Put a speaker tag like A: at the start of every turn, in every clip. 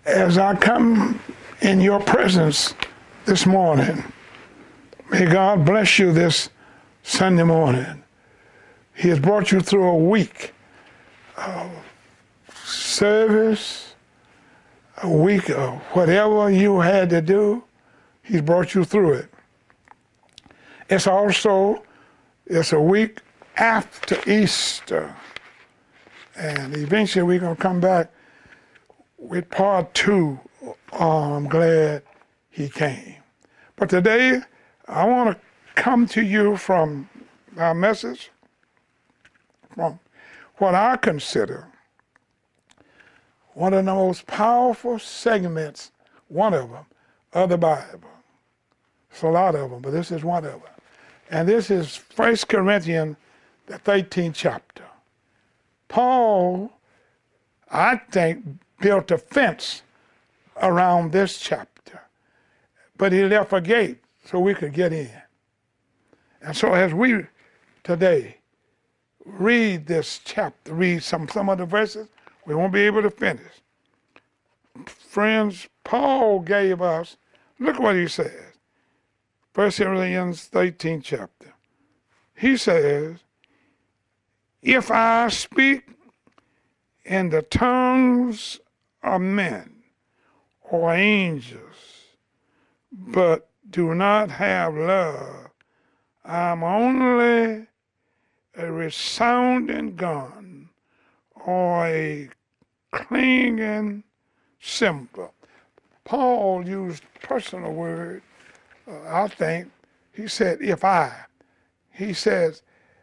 A: As I come in your presence this morning, may God bless you this Sunday morning. He has brought you through a week of service, a week of whatever you had to do. He's brought you through it. It's a week after Easter. And eventually we're going to come back with part 2. I'm glad he came. But today, I want to come to you from our message, from what I consider one of the most powerful segments, one of them, of the Bible. It's a lot of them, but this is one of them. And this is 1 Corinthians, the 13th chapter. Paul, I think, built a fence around this chapter, but he left a gate so we could get in. And so as we today read this chapter, read some of the verses, we won't be able to finish. Friends, Paul gave us, look what he says, 1 Corinthians 13th chapter. He says, if I speak in the tongues of men or angels, but do not have love, I'm only a resounding gun or a clanging cymbal. Paul used personal word, I think. He said, if I. He says,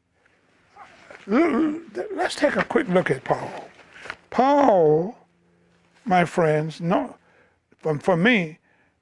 A: let's take a quick look at Paul. Paul, my friends, for me,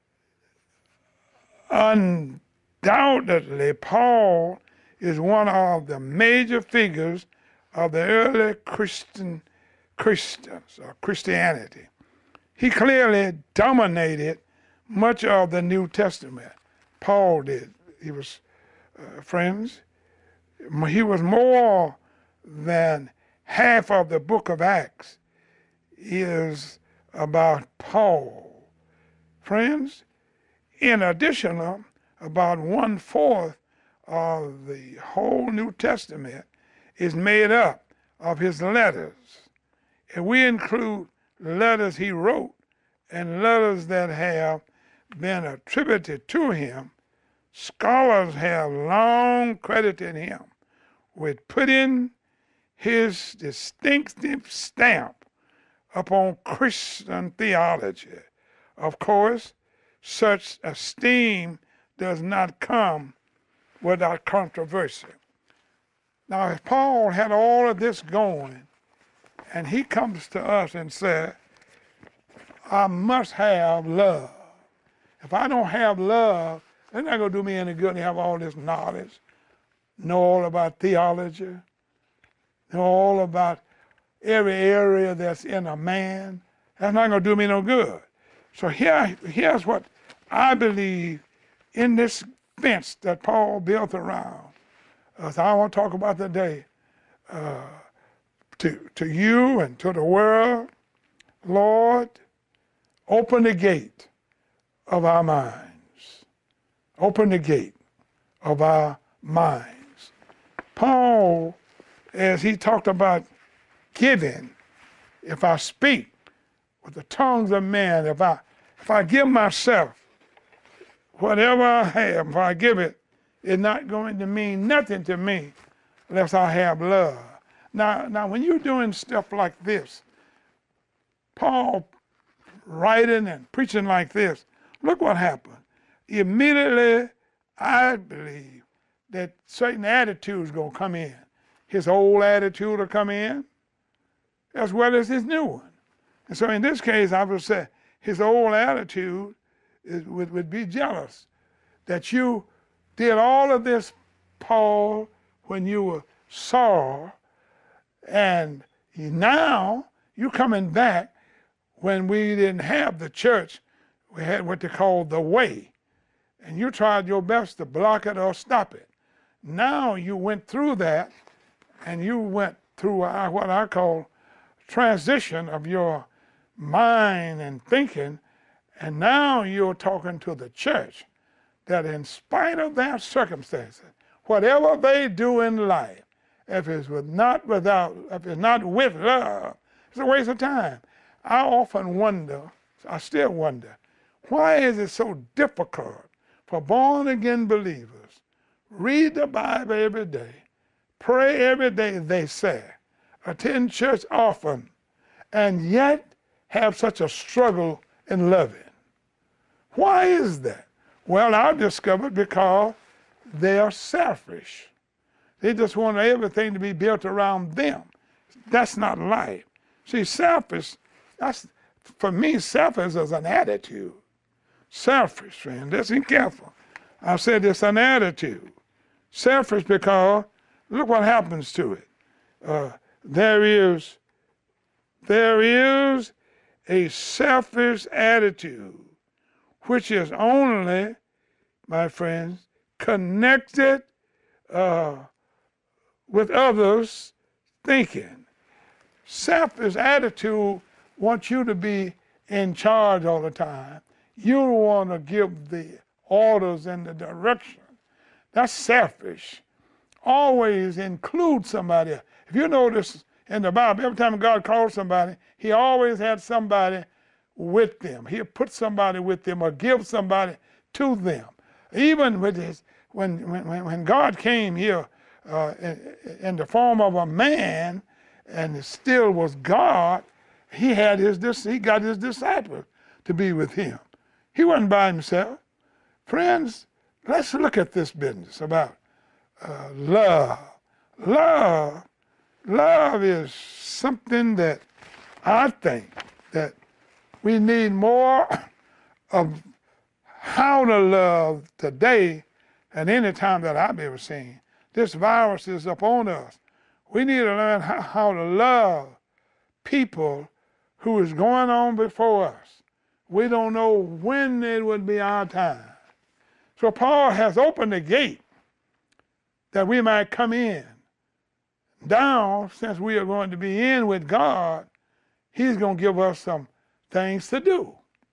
A: undoubtedly, Paul is one of the major figures of the early Christians or Christianity. He clearly dominated much of the New Testament. Paul did. He was, friends, he was more than half of the book of Acts is about Paul. Friends, in addition, about 1/4 of the whole New Testament is made up of his letters. And we include letters he wrote and letters that have been attributed to him. Scholars have long credited him with putting his distinctive stamp upon Christian theology. Of course, such esteem does not come without controversy. Now, if Paul had all of this going, and he comes to us and says, I must have love. If I don't have love, it's not going to do me any good to have all this knowledge, know all about theology, know all about every area that's in a man. That's not going to do me no good. So here's what I believe in this fence that Paul built around. So I want to talk about today to you and to the world. Lord, open the gate of our minds. Open the gate of our minds. Paul, as he talked about giving, if I speak with the tongues of men, if I give myself, whatever I have, if I give it, it's not going to mean nothing to me unless I have love. Now, when you're doing stuff like this, Paul writing and preaching like this, look what happened. Immediately, I believe that certain attitudes going to come in. His old attitude will come in, as well as his new one. And so in this case, I would say his old attitude would be jealous that you did all of this, Paul, when you were Saul, and now you're coming back when we didn't have the church. We had what they called the way, and you tried your best to block it or stop it. Now you went through that, and you went through what I call transition of your mind and thinking, and now you're talking to the church that in spite of their circumstances, whatever they do in life, if it's not with love, it's a waste of time. I often wonder, I still wonder, why is it so difficult for born-again believers read the Bible every day, pray every day, they say, attend church often, and yet have such a struggle in loving? Why is that? Well, I've discovered because they are selfish. They just want everything to be built around them. That's not life. See, selfish, for me, selfish is an attitude. Selfish, friend, listen careful. I said it's an attitude. Selfish because, look what happens to it. There is a selfish attitude, which is only, my friends, connected with others' thinking. Selfish attitude wants you to be in charge all the time. You want to give the orders and the direction. That's selfish. Always include somebody. If you notice in the Bible, every time God called somebody, he always had somebody with them. He'll put somebody with them or give somebody to them. Even with his, when God came here in the form of a man and it still was God, he got his disciples to be with him. He wasn't by himself. Friends, let's look at this business about love. Love is something that I think that we need more of how to love today than any time that I've ever seen. This virus is upon us. We need to learn how to love people who is going on before us. We don't know when it would be our time. So Paul has opened the gate that we might come in. Now, since we are going to be in with God, he's going to give us some things to do.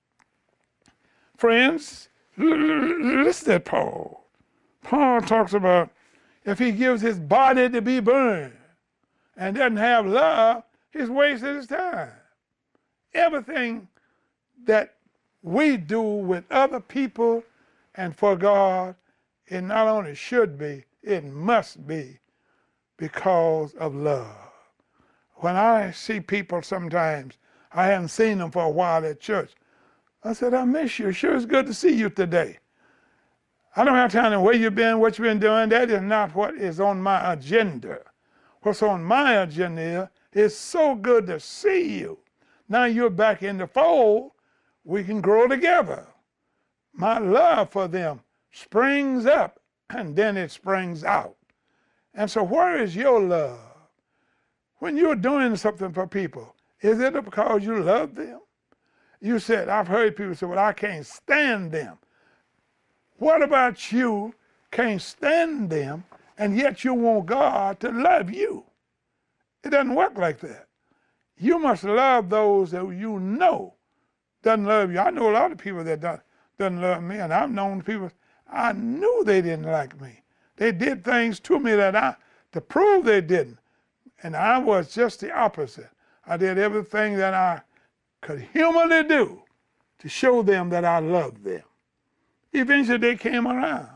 A: Friends, listen to Paul. Paul talks about if he gives his body to be burned and doesn't have love, he's wasted his time. Everything that we do with other people and for God, it not only should be, it must be because of love. When I see people sometimes, I haven't seen them for a while at church, I said, I miss you. Sure, it's good to see you today. I don't have time to know where you've been, what you've been doing. That is not what is on my agenda. What's on my agenda is it's so good to see you. Now you're back in the fold. We can grow together. My love for them springs up and then it springs out. And so where is your love? When you're doing something for people, is it because you love them? You said, I've heard people say, well, I can't stand them. What about you can't stand them and yet you want God to love you? It doesn't work like that. You must love those that you know doesn't love you. I know a lot of people that doesn't love me, and I've known people I knew they didn't like me. They did things to me to prove they didn't. And I was just the opposite. I did everything that I could humanly do to show them that I loved them. Eventually they came around.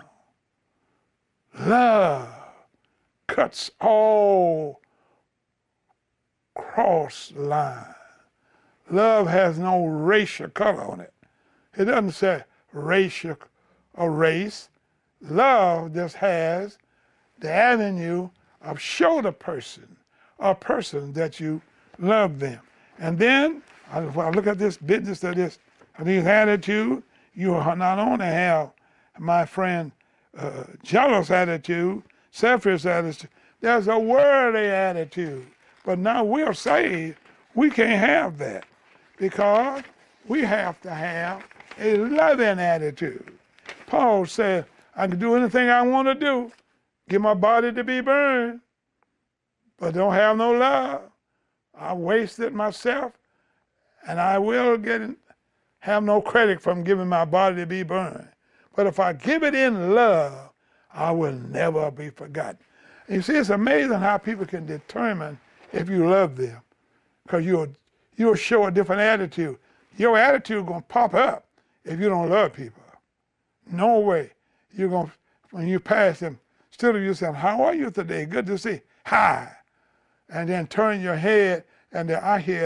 A: Love cuts all cross lines. Love has no racial color on it. It doesn't say racial or race. Love just has the avenue of show the person, a person that you love them. And then, when I look at this business of this attitude, you not only have, my friend, jealous attitude, selfish attitude, there's a worldly attitude. But now we're saved, we can't have that because we have to have a loving attitude. Paul said, I can do anything I want to do, get my body to be burned, but don't have no love. I wasted myself and I will have no credit from giving my body to be burned. But if I give it in love, I will never be forgotten. And you see, it's amazing how people can determine if you love them, because you'll show a different attitude. Your attitude is going to pop up if you don't love people. No way. You're going to, when you pass them, instead of you saying, how are you today? Good to see. Hi. And then turn your head, and then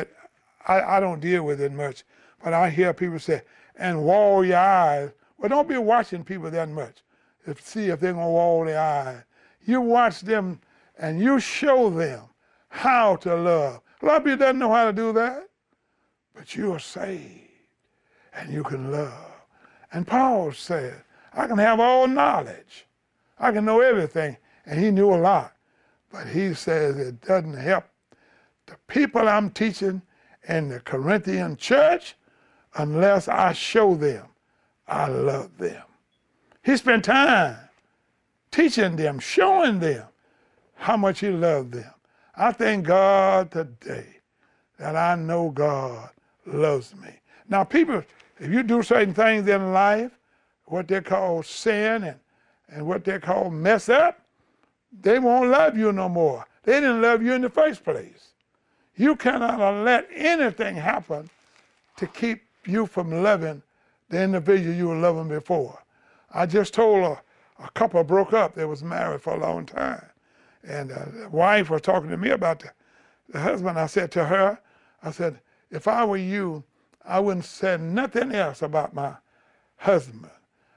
A: I don't deal with it much, but I hear people say, and wall your eyes. Well, don't be watching people that much. See if they're going to wall their eyes. You watch them and you show them how to love. A lot of people don't know how to do that, but you are saved and you can love. And Paul said, I can have all knowledge. I can know everything. And he knew a lot. But he says it doesn't help the people I'm teaching in the Corinthian church unless I show them I love them. He spent time teaching them, showing them how much he loved them. I thank God today that I know God loves me. Now people, if you do certain things in life, what they call sin and what they call mess up, they won't love you no more. They didn't love you in the first place. You cannot let anything happen to keep you from loving the individual you were loving before. I just told a couple broke up. They was married for a long time. And the wife was talking to me about the husband. I said to her, I said, if I were you, I wouldn't say nothing else about my husband,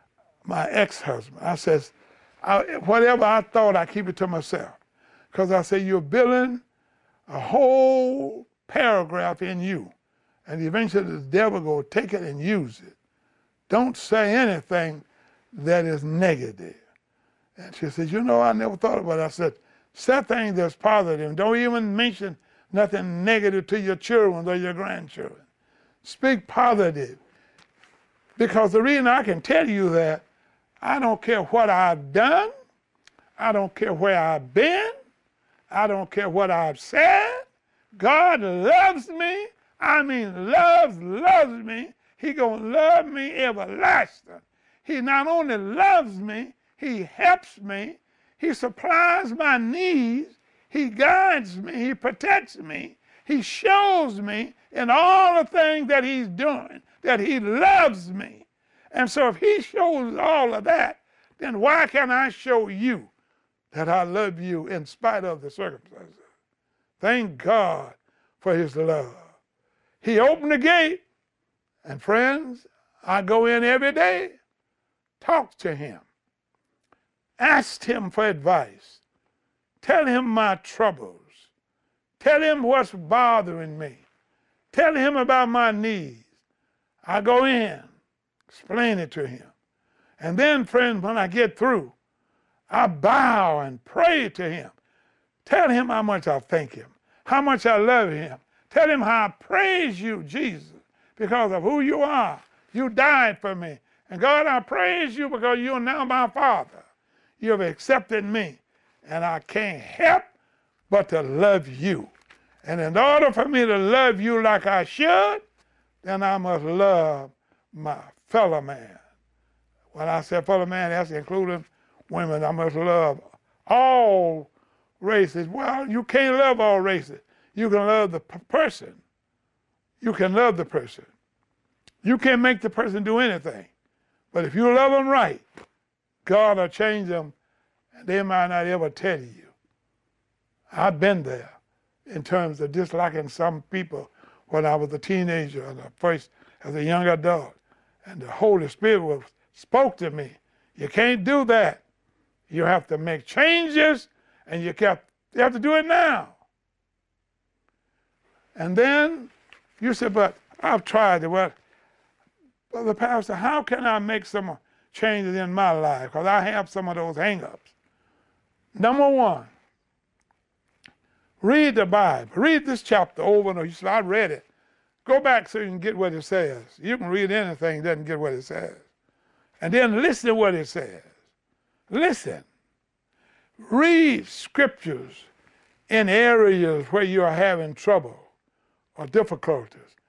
A: my ex-husband. I says, whatever I thought, I keep it to myself. Because I say, you're building a whole paragraph in you. And eventually the devil will take it and use it. Don't say anything that is negative. And she said, you know, I never thought about it. I said, say things that's positive. Don't even mention nothing negative to your children or your grandchildren. Speak positive. Because the reason I can tell you that, I don't care what I've done. I don't care where I've been. I don't care what I've said. God loves me. I mean, loves me. He gonna love me everlasting. He not only loves me, he helps me. He supplies my needs. He guides me. He protects me. He shows me in all the things that he's doing, that he loves me. And so if he shows all of that, then why can't I show you that I love you in spite of the circumstances? Thank God for his love. He opened the gate, and friends, I go in every day, talk to him, ask him for advice, tell him my troubles, tell him what's bothering me, tell him about my needs. I go in, explain it to him. And then, friends, when I get through, I bow and pray to him. Tell him how much I thank him, how much I love him. Tell him how I praise you, Jesus, because of who you are. You died for me. And God, I praise you because you're now my Father. You have accepted me. And I can't help but to love you. And in order for me to love you like I should, then I must love my fellow man. When I say fellow man, that's including women. I must love all races. Well, you can't love all races. You can love the person. You can love the person. You can't make the person do anything. But if you love them right, God will change them, and they might not ever tell you. I've been there in terms of disliking some people when I was a teenager and first as a young adult. And the Holy Spirit spoke to me. You can't do that. You have to make changes, and you have to do it now. And then you said, but I've tried it. Well, Brother Pastor, how can I make some changes in my life? Because I have some of those hang-ups. Number one, read the Bible. Read this chapter over and over. You said, I read it. Go back so you can get what it says. You can read anything, doesn't get what it says. And then listen to what it says. Listen. Read scriptures in areas where you are having trouble or difficulties.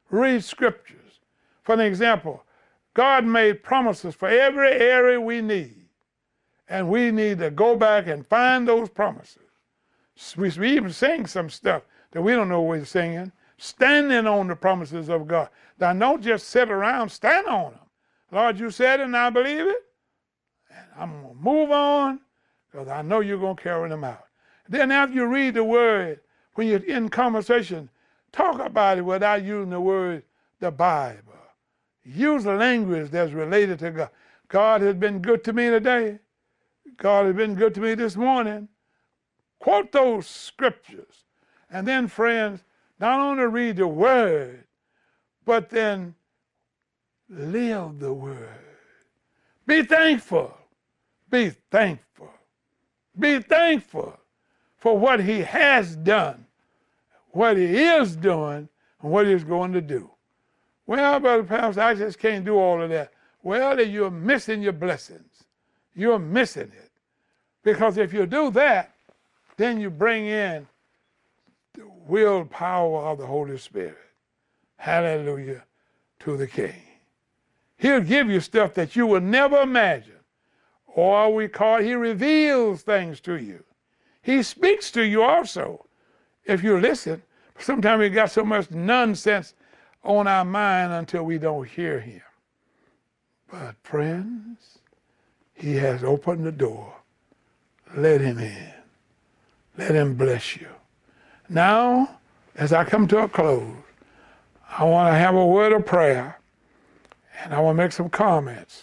A: Read scriptures. For an example, God made promises for every area we need. And we need to go back and find those promises. We even sing some stuff that we don't know what we're singing, standing on the promises of God. Now, don't just sit around, stand on them. Lord, you said it and I believe it. And I'm going to move on because I know you're going to carry them out. Then after you read the word, when you're in conversation, talk about it without using the word, the Bible. Use the language that's related to God. God has been good to me today. God has been good to me this morning. Quote those scriptures. And then, friends, not only read the word, but then live the word. Be thankful. Be thankful. Be thankful for what he has done, what he is doing, and what he's going to do. Well, Brother Pastor, I just can't do all of that. Well, you're missing your blessings. You're missing it. Because if you do that, then you bring in the willpower of the Holy Spirit. Hallelujah to the King. He'll give you stuff that you will never imagine. Or he reveals things to you. He speaks to you also, if you listen. Sometimes we got so much nonsense on our mind until we don't hear him. But friends, he has opened the door. Let him in. Let him bless you. Now, as I come to a close, I want to have a word of prayer, and I want to make some comments.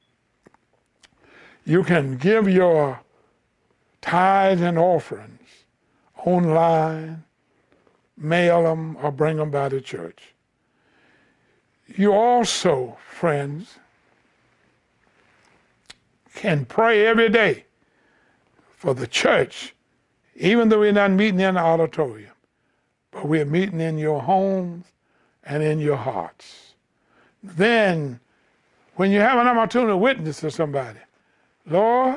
A: You can give your tithes and offerings online, mail them, or bring them by the church. You also, friends, can pray every day for the church, even though we're not meeting in the auditorium, but we're meeting in your homes and in your hearts. Then, when you have an opportunity to witness to somebody, Lord,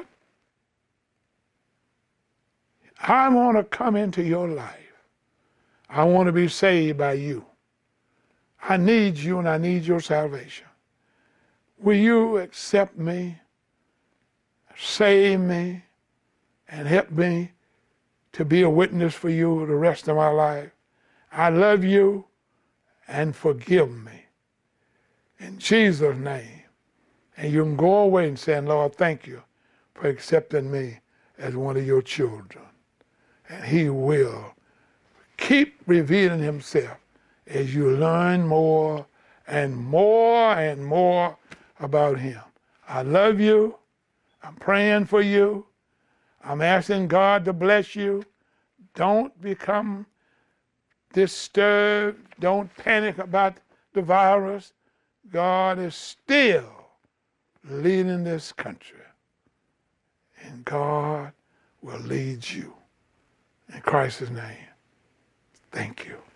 A: I want to come into your life. I want to be saved by you. I need you and I need your salvation. Will you accept me, save me, and help me to be a witness for you the rest of my life? I love you and forgive me. In Jesus' name. And you can go away and say, Lord, thank you for accepting me as one of your children. And he will keep revealing himself as you learn more and more and more about him. I love you. I'm praying for you. I'm asking God to bless you. Don't become disturbed. Don't panic about the virus. God is still leading this country. And God will lead you. In Christ's name, thank you.